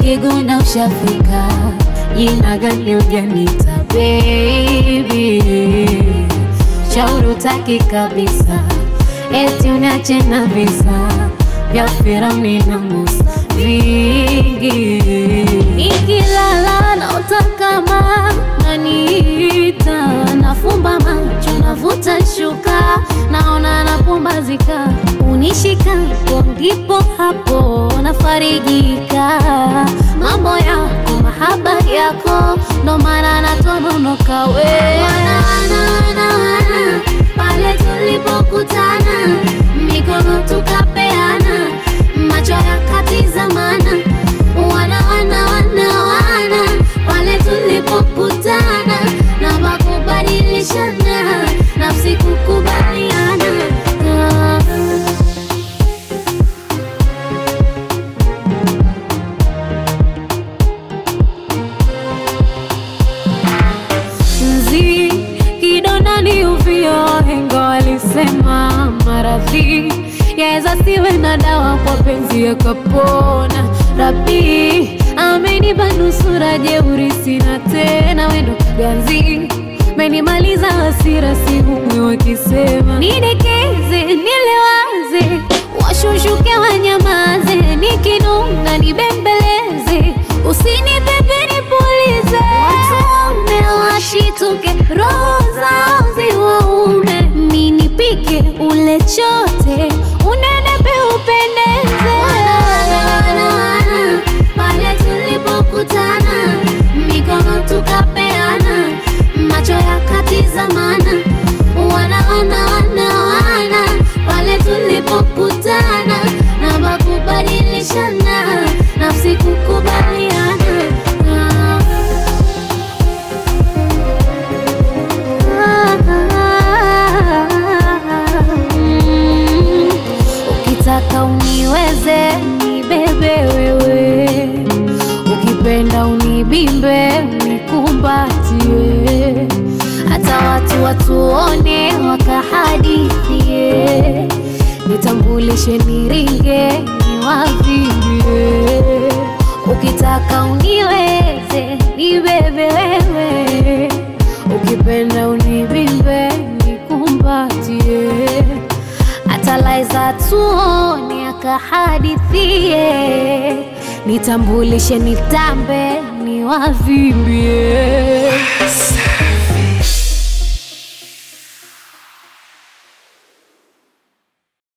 Kiguna ushafika, jina gani ujanita baby? Shauri utaki kabisa, eti uniache na visa vya Firauni na Musa vingi. Nikilala naota kama naniita, nafumba macho navuta shuka, naona napumbazika. Unishika ndipo hapo nafarijika, mambo yako mahaba yako ndo maana natononoka we. Wana pale tulipokutana, mikono tukapeana, macho yakatizamana. Wana pale tulipokutana, na makubadilishana, nafsi kukubaliana. Kidonda ni uvio, henga walisema maradhi yaeza siwe na dawa, kwa penzi yakapona. Rabi amenipa nusura, jeuri sina tena, wendo ganzi menimaliza hasira, sihumwi wakisema nidekeze nilewaze, washushuke wanyamaze, nikinunga nibembeleze, usinipepe nipulize. Watume washituke, roho zao ziwaume, ninipike ule chote, unenepe upendeze. Wana pale tulipokutana, mikono tukapeana, macho yakatizamana. Wana pale tulipokutana, na makubadilishana, nafsi kukubaliana. Ukitaka uniweze nibebe wewe, ukipenda unibimbe nikumbatie, hata watu watuone wakahadithie, nitambulishe niringe niwavimbie. Ukitaka uniweze nibebe wewe, ukipenda unibimbe nikumbatie, hata laiza tuone akahadithie, nitambulishe nitambe niwavimbie.